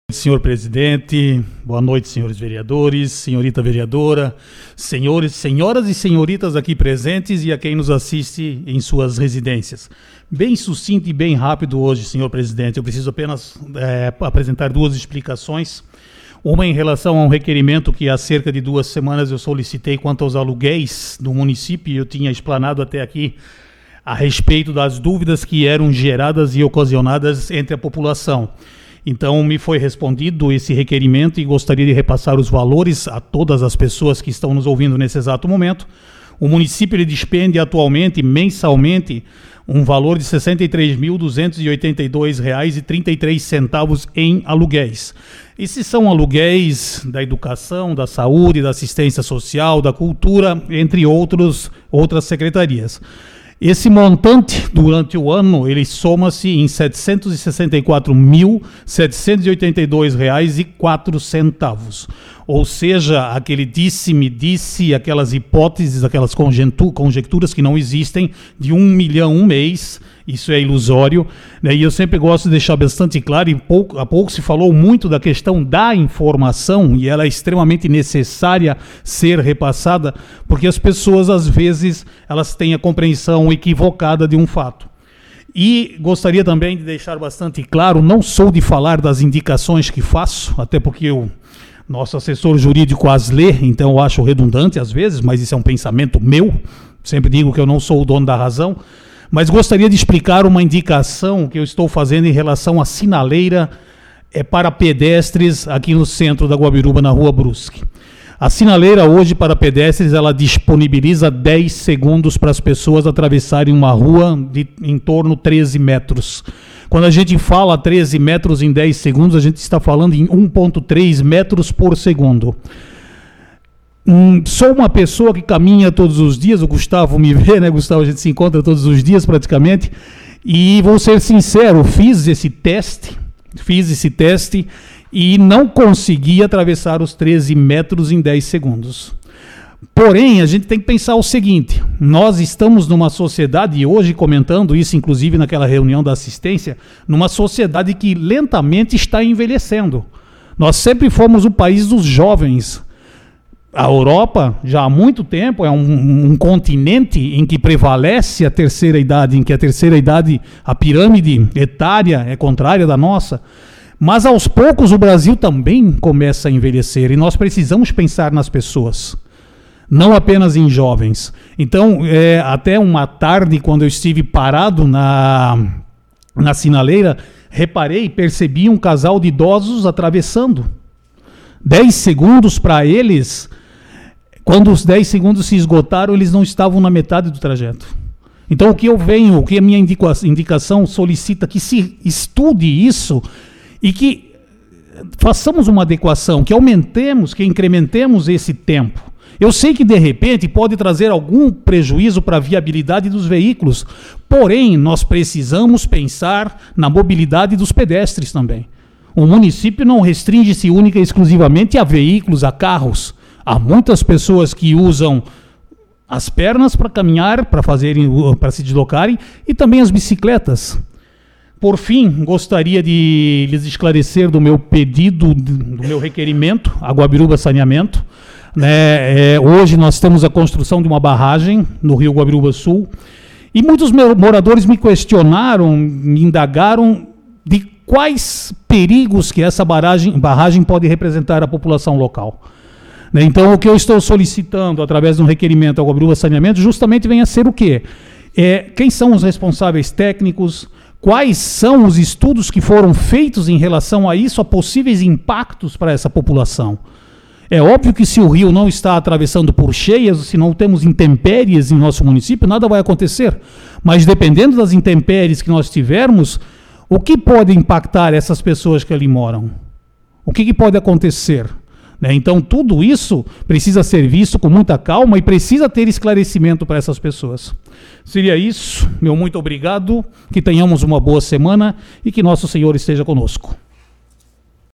Senhor presidente, boa noite, senhores vereadores, senhorita vereadora, senhores, senhoras e senhoritas aqui presentes e a quem nos assiste em suas residências. Bem sucinto e bem rápido hoje, senhor presidente. Eu preciso apenas apresentar duas explicações. Uma em relação a um requerimento que há cerca de 2 semanas eu solicitei quanto aos aluguéis do município, e eu tinha explanado até aqui a respeito das dúvidas que eram geradas e ocasionadas entre a população. Então, me foi respondido esse requerimento e gostaria de repassar os valores a todas as pessoas que estão nos ouvindo nesse exato momento. O município ele despende atualmente, mensalmente, um valor de R$ 63.282,33 em aluguéis. Esses são aluguéis da educação, da saúde, da assistência social, da cultura, entre outras secretarias. Esse montante, durante o ano, ele soma-se em R$ 764.782,04. Ou seja, aquele disse-me-disse, aquelas hipóteses, aquelas conjecturas que não existem, de 1 milhão um mês, isso é ilusório, né? E eu sempre gosto de deixar bastante claro, há pouco se falou muito da questão da informação, e ela é extremamente necessária ser repassada, porque as pessoas, às vezes, elas têm a compreensão equivocada de um fato. E gostaria também de deixar bastante claro, não sou de falar das indicações que faço, até porque nosso assessor jurídico as lê, então eu acho redundante às vezes, mas isso é um pensamento meu, sempre digo que eu não sou o dono da razão, mas gostaria de explicar uma indicação que eu estou fazendo em relação à sinaleira para pedestres aqui no centro da Guabiruba, na Rua Brusque. A sinaleira hoje para pedestres, ela disponibiliza 10 segundos para as pessoas atravessarem uma rua de em torno de 13 metros. Quando a gente fala 13 metros em 10 segundos, a gente está falando em 1,3 metros por segundo. Sou uma pessoa que caminha todos os dias, o Gustavo me vê, né, Gustavo? A gente se encontra todos os dias praticamente, e vou ser sincero, fiz esse teste e não consegui atravessar os 13 metros em 10 segundos. Porém, a gente tem que pensar o seguinte, nós estamos numa sociedade, e hoje comentando isso, inclusive naquela reunião da assistência, numa sociedade que lentamente está envelhecendo. Nós sempre fomos o país dos jovens. A Europa, já há muito tempo, é um continente em que prevalece a terceira idade, em que a terceira idade, a pirâmide etária é contrária da nossa. Mas aos poucos o Brasil também começa a envelhecer e nós precisamos pensar nas pessoas, não apenas em jovens. Então, até uma tarde, quando eu estive parado na sinaleira, percebi um casal de idosos atravessando. 10 segundos para eles, quando os 10 segundos se esgotaram, eles não estavam na metade do trajeto. Então, o que a minha indicação solicita que se estude isso e que façamos uma adequação, que aumentemos, que incrementemos esse tempo. Eu sei que, de repente, pode trazer algum prejuízo para a viabilidade dos veículos, porém, nós precisamos pensar na mobilidade dos pedestres também. O município não restringe-se única e exclusivamente a veículos, a carros. Há muitas pessoas que usam as pernas para caminhar, para se deslocarem, e também as bicicletas. Por fim, gostaria de lhes esclarecer do meu pedido, do meu requerimento, a Guabiruba Saneamento. Hoje nós temos a construção de uma barragem no Rio Guabiruba Sul, e muitos moradores me questionaram, me indagaram de quais perigos que essa barragem pode representar à população local. Então, o que eu estou solicitando através de um requerimento ao Guabiruba Saneamento justamente vem a ser o quê? Quem são os responsáveis técnicos? Quais são os estudos que foram feitos em relação a isso, a possíveis impactos para essa população? É óbvio que se o rio não está atravessando por cheias, se não temos intempéries em nosso município, nada vai acontecer. Mas dependendo das intempéries que nós tivermos, o que pode impactar essas pessoas que ali moram? O que pode acontecer? Então, tudo isso precisa ser visto com muita calma e precisa ter esclarecimento para essas pessoas. Seria isso. Meu muito obrigado, que tenhamos uma boa semana e que Nosso Senhor esteja conosco.